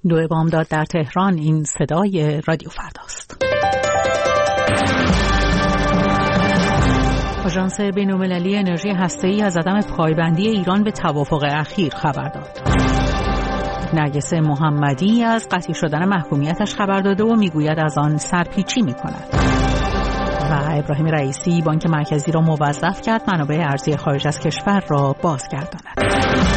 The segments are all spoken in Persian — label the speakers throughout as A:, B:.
A: 2 بامداد در تهران. این صدای رادیو فرداست. آژانس بین‌المللی انرژی هسته‌ای از عدم پایبندی ایران به توافق اخیر خبر داد. نرگس محمدی از قطعی شدن محکومیتش خبر داده و میگوید از آن سرپیچی می‌کند. و ابراهیم رئیسی بانک مرکزی را موظف کرد منابع ارزی خارج از کشور را بازگرداند.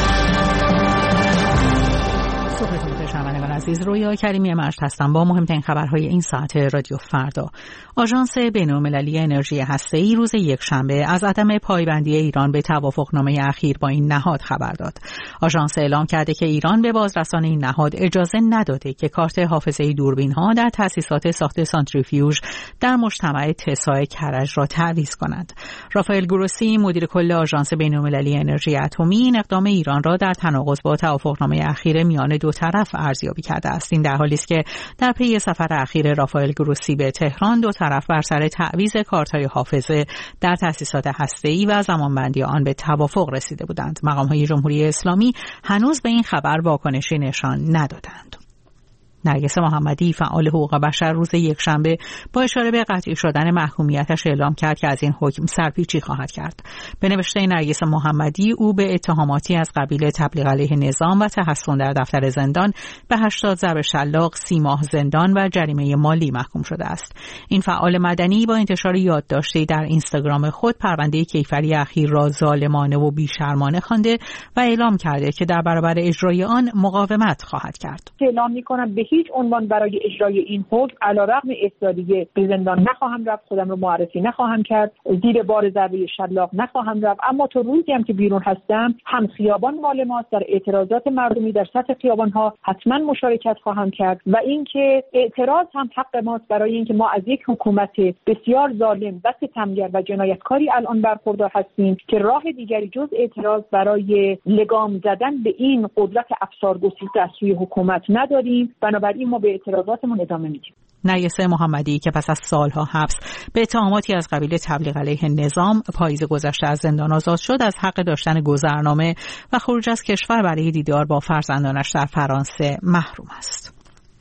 A: صبحتون بخیر شنوندگان عزیز، رویا کریمی مرج هستم با مهمترین خبرهای این ساعت رادیو فردا. آژانس بین‌المللی انرژی هسته‌ای روز یکشنبه از عدم پایبندی ایران به توافقنامه اخیر با این نهاد خبر داد. آژانس اعلام کرده که ایران به بازرسان این نهاد اجازه نداده که کارت حافظه دوربین‌ها در تأسیسات ساخت سانتریفیوژ در مجتمع تسا کرج را تعویض کنند. رافائل گروسی مدیر کل آژانس بین‌المللی انرژی اتمی این اقدام ایران را در تناقض با توافقنامه اخیر میان دو طرف ارزیابی کرده است. این در حالی است که در پی سفر اخیر رافائل گروسی به تهران دو طرف بر سر تعویض کارت‌های حافظه در تأسیسات هسته‌ای و زمانبندی آن به توافق رسیده بودند. مقام‌های جمهوری اسلامی هنوز به این خبر واکنشی نشان ندادند. نرگس محمدی فعال حقوق بشر روز یکشنبه با اشاره به قطعی شدن محکومیتش اعلام کرد که از این حکم سرپیچی خواهد کرد. به نوشته نرگس محمدی او به اتهاماتی از قبیل تبلیغ علیه نظام و تحصن در دفتر زندان به 80 ضرب شلاق، 30 ماه زندان و جریمه مالی محکوم شده است. این فعال مدنی با انتشار یادداشتی در اینستاگرام خود پرونده کیفری اخیر را ظالمانه و بی‌شرمانه خوانده و اعلام کرده که در برابر اجرای آن مقاومت خواهد کرد.
B: اعلام می‌کنم به هیچ عنوان برای اجرای این حکم علیرغم اصراری به زندان نخواهم رفت، خودم رو معرفی نخواهم کرد، زیر بار ضربه شلاق نخواهم رفت. اما تا روزی هم که بیرون هستم هم خیابان مال ماست، در اعتراضات مردمی در سطح خیابان‌ها حتما مشارکت خواهم کرد و اینکه اعتراض هم حق ماست برای اینکه ما از یک حکومت بسیار ظالم و ستمگر و جنایتکاری الان برخوردار هستیم که راه دیگری جز اعتراض برای لگام زدن به این قدرت افسارگسیخته از سوی حکومت نداریم. بنابراین ما به اعتراضاتمون ادامه میدیم.
A: نرگس محمدی که پس از سالها حبس به اتهاماتی از قبیل تبلیغ علیه نظام پاییز گذشته از زندان آزاد شد، از حق داشتن گذرنامه و خروج از کشور برای دیدار با فرزندانش در فرانسه محروم است.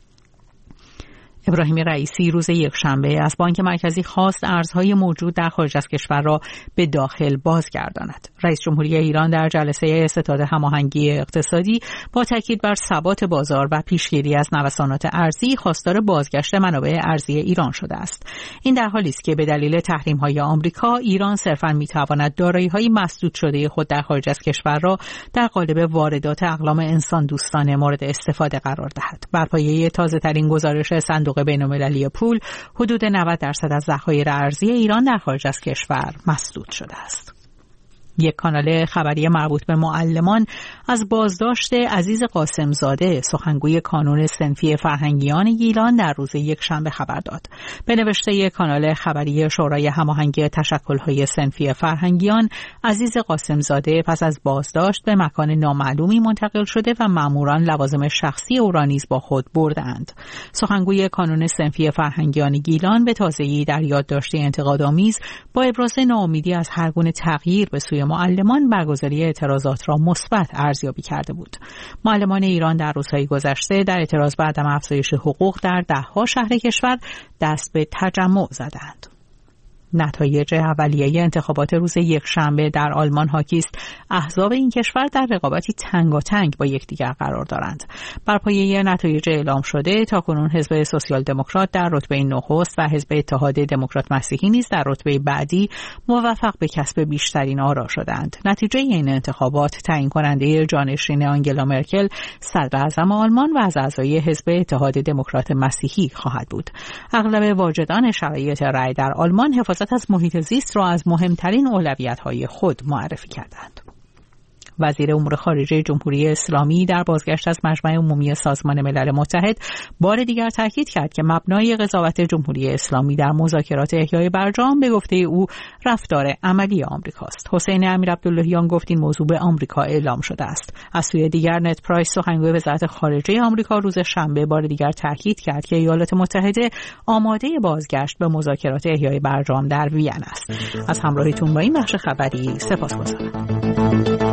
A: ابراهیم رئیسی روز یکشنبه از بانک مرکزی خواست ارزهای موجود در خارج از کشور را به داخل بازگرداند. رئیس جمهوری ایران در جلسه ستاد هماهنگی اقتصادی با تاکید بر ثبات بازار و پیشگیری از نوسانات ارزی خواستار بازگشت منابع ارزی ایران شده است. این در حالی است که به دلیل تحریم‌های آمریکا ایران صرفاً می‌تواند دارایی‌های مسدود شده خود در خارج از کشور را در قالب واردات اقلام انسان دوستانه مورد استفاده قرار دهد. بر پایه تازه‌ترین گزارش صندوق بین‌المللی پول، حدود 90% از ذخایر ارزی ایران در خارج از کشور مسدود شده است. یک کانال خبری مربوط به معلمان از بازداشت عزیز قاسمزاده، سخنگوی کانون صنفی فرهنگیان گیلان، در روز یکشنبه خبر داد. به نوشته یک کانال خبری شورای هماهنگی تشکل‌های صنفی فرهنگیان، عزیز قاسمزاده پس از بازداشت به مکان نامعلومی منتقل شده و ماموران لوازم شخصی او را نیز با خود بردند. سخنگوی کانون صنفی فرهنگیان گیلان به تازگی در یادداشتی انتقادآمیز با ابراز ناامیدی از هر گونه تغییر به سوی معلمان برگزاری اعتراضات را مثبت ارزیابی کرده بود. معلمان ایران در روزهای گذشته در اعتراض به عدم افزایش حقوق در ده‌ها شهر کشور دست به تجمع زدند. نتایج اولیه انتخابات روز یکشنبه در آلمان حاکی است احزاب این کشور در رقابتی تنگاتنگ با یکدیگر قرار دارند. بر پایه نتایج اعلام شده تاکنون حزب سوسیال دموکرات در رتبه نخست و حزب اتحاد دموکرات مسیحی نیز در رتبه بعدی موفق به کسب بیشترین آرا شدند. نتیجه این انتخابات تعیین کننده جانشین آنگلا مرکل صدر اعظم آلمان و از اعضای حزب اتحاد دموکرات مسیحی خواهد بود. اغلب واجدان شرایط رأی در آلمان حفاظت از محیط زیست را از مهمترین اولویت‌های خود معرفی کردند. وزیر امور خارجه جمهوری اسلامی در بازگشت از مجمع عمومی سازمان ملل متحد بار دیگر تاکید کرد که مبنای قضاوت جمهوری اسلامی در مذاکرات احیای برجام به گفته او رفتار عملی آمریکاست. حسین امیرعبداللهیان گفت این موضوع به آمریکا اعلام شده است. از سوی دیگر نت پرایس سخنگوی وزارت خارجه آمریکا روز شنبه بار دیگر تاکید کرد که ایالات متحده آماده بازگشت به مذاکرات احیای برجام در وین است. از همراهیتون با این بخش خبری سپاسگزارم.